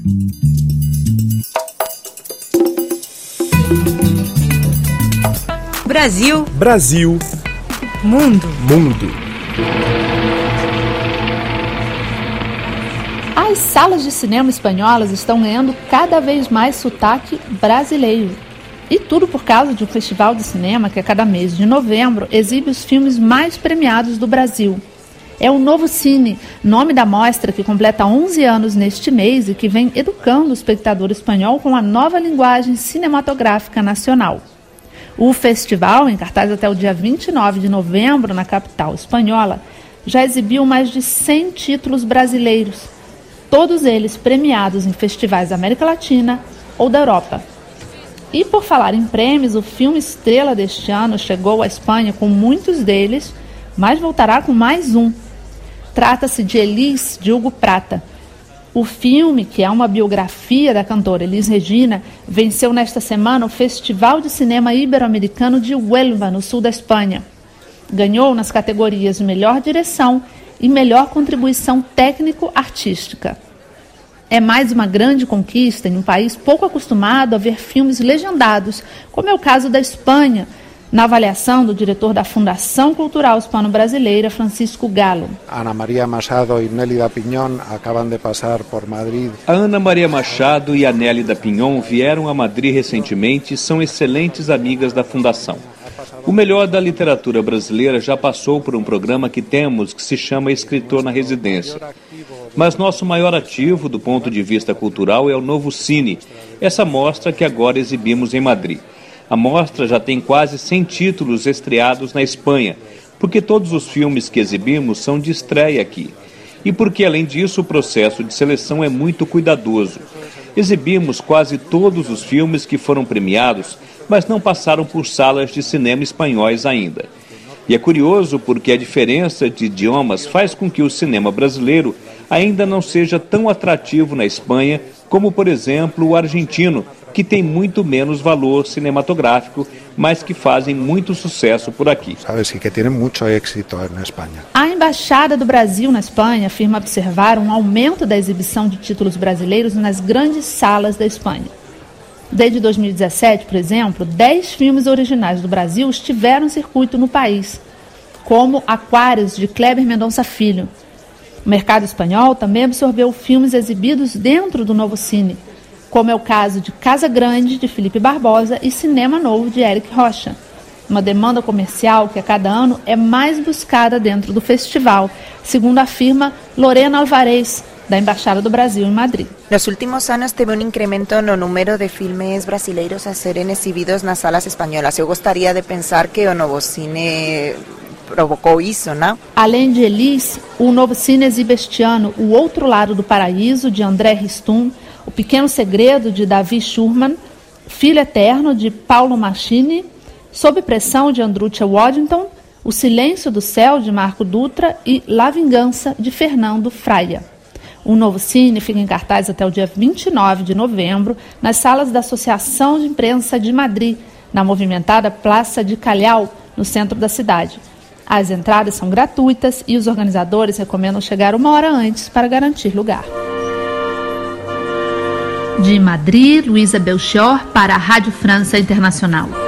Brasil. Brasil. Mundo. Mundo. As salas de cinema espanholas estão ganhando cada vez mais sotaque brasileiro. E tudo por causa de um festival de cinema que a cada mês de novembro exibe os filmes mais premiados do Brasil. É o Novo Cine, nome da mostra que completa 11 anos neste mês e que vem educando o espectador espanhol com a nova linguagem cinematográfica nacional. O festival, em cartaz até o dia 29 de novembro na capital espanhola, já exibiu mais de 100 títulos brasileiros, todos eles premiados em festivais da América Latina ou da Europa. E por falar em prêmios, o filme estrela deste ano chegou à Espanha com muitos deles, mas voltará com mais um. Trata-se de Elis, de Hugo Prata. O filme, que é uma biografia da cantora Elis Regina, venceu nesta semana o Festival de Cinema Ibero-Americano de Huelva, no sul da Espanha. Ganhou nas categorias de Melhor Direção e Melhor Contribuição Técnico-Artística. É mais uma grande conquista em um país pouco acostumado a ver filmes legendados, como é o caso da Espanha, na avaliação do diretor da Fundação Cultural Hispano-Brasileira, Francisco Galo. Ana Maria Machado e Nélida Piñón acabam de passar por Madrid. A Ana Maria Machado e a Nélida Piñón vieram a Madrid recentemente e são excelentes amigas da Fundação. O melhor da literatura brasileira já passou por um programa que temos que se chama Escritor na Residência. Mas nosso maior ativo do ponto de vista cultural é o Novo Cine, essa mostra que agora exibimos em Madrid. A mostra já tem quase 100 títulos estreados na Espanha, porque todos os filmes que exibimos são de estreia aqui. E porque, além disso, o processo de seleção é muito cuidadoso. Exibimos quase todos os filmes que foram premiados, mas não passaram por salas de cinema espanhóis ainda. E é curioso porque a diferença de idiomas faz com que o cinema brasileiro ainda não seja tão atrativo na Espanha como, por exemplo, o argentino, que tem muito menos valor cinematográfico, mas que fazem muito sucesso por aqui. Sabes que tem muito êxito na Espanha. A Embaixada do Brasil na Espanha afirma observar um aumento da exibição de títulos brasileiros nas grandes salas da Espanha. Desde 2017, por exemplo, 10 filmes originais do Brasil estiveram em circuito no país, como Aquários, de Kleber Mendonça Filho. O mercado espanhol também absorveu filmes exibidos dentro do Novo Cine, como é o caso de Casa Grande, de Felipe Barbosa, e Cinema Novo, de Éric Rocha. Uma demanda comercial que a cada ano é mais buscada dentro do festival, segundo afirma Lorena Alvarez, da Embaixada do Brasil em Madrid. Nos últimos anos teve incremento no número de filmes brasileiros a serem exibidos nas salas espanholas. Eu gostaria de pensar que o Novo Cine provocou isso, não? Além de Elis, o Novo Cine exibe este ano O Outro Lado do Paraíso, de André Ristum, O Pequeno Segredo, de Davi Schurman, Filho Eterno, de Paulo Machini, Sob Pressão, de Andrúcia Waddington, O Silêncio do Céu, de Marco Dutra e La Vingança, de Fernando Fraia. O Novo Cine fica em cartaz até o dia 29 de novembro nas salas da Associação de Imprensa de Madrid, na movimentada Praça de Calhau, no centro da cidade. As entradas são gratuitas e os organizadores recomendam chegar 1 hora antes para garantir lugar. De Madrid, Luísa Belchior para a Rádio França Internacional.